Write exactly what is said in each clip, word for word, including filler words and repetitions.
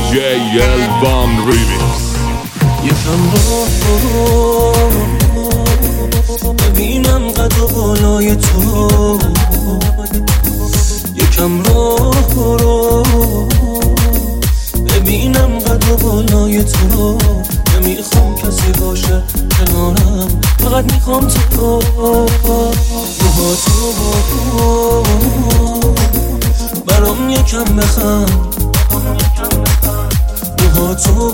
جی الوان ریمیکس. یکم رو ببینم قد و بالای تو، یکم رو ببینم قد و بالای تو. نمیخوام کسی باشه کنارم، فقط میخوام تو. روها تو برام یکم بخند، روها تو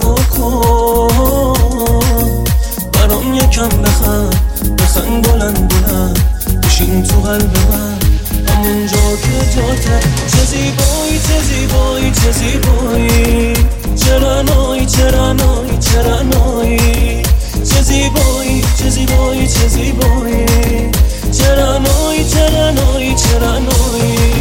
بکن برام یکم بخند. بخند بلند بلند بشین تو قلب من، همونجا که جاته. چه زیبایی چه زیبایی چه زیبایی، چرا نایی چرا نایی چرا نایی. چه زیبایی چه زیبایی چه زیبایی، چرا نایی چرا نایی چرا نایی.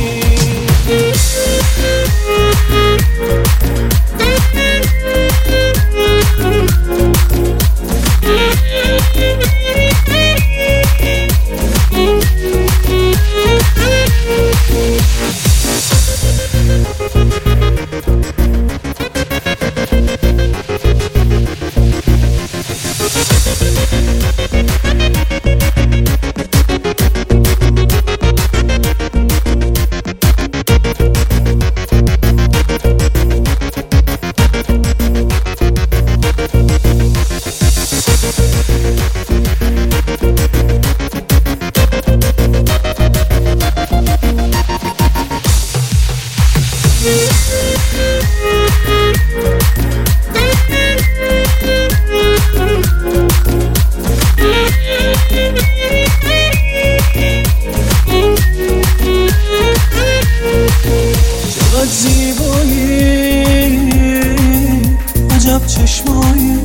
چقدر زیبایی، عجب چشمایی،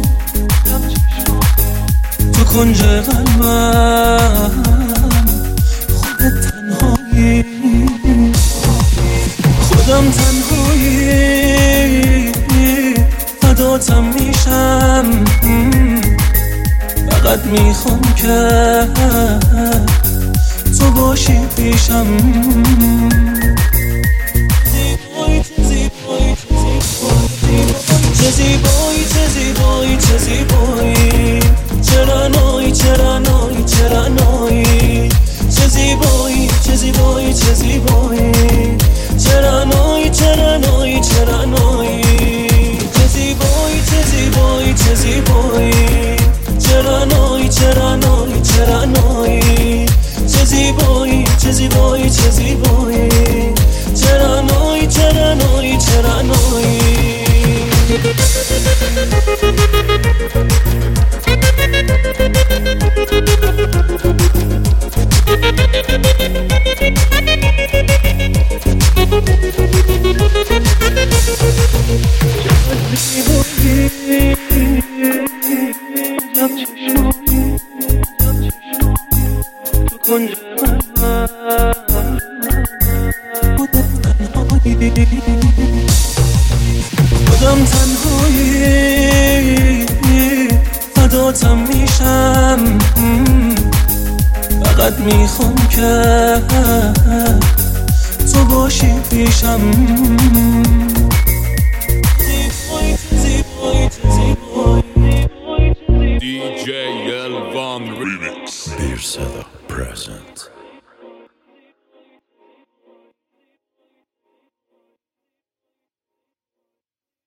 تو کنج قلبم خودت تنهایی. خودم تنهایی فداتم میشم، فقط میخوام که تو باشی پیشم. چه زیبایی چه زیبایی چه زیبایی، چرا نایی چرا نایی چرا نایی. چه زیبایی چه زیبایی چه زیبایی، چرا نایی چرا نایی چرا نایی. چه زیبایی چه زیبایی چه زیبایی، چرا نایی چرا نایی چرا نایی. چه زیبایی چه زیبایی چه زیبایی، چرا نایی چرا نایی چرا نایی. خودم تنهایی فداتم میشم، فقط میخوام که تو باشی پیشم. دی جی الوان ریمیکس. Beer Cellar present.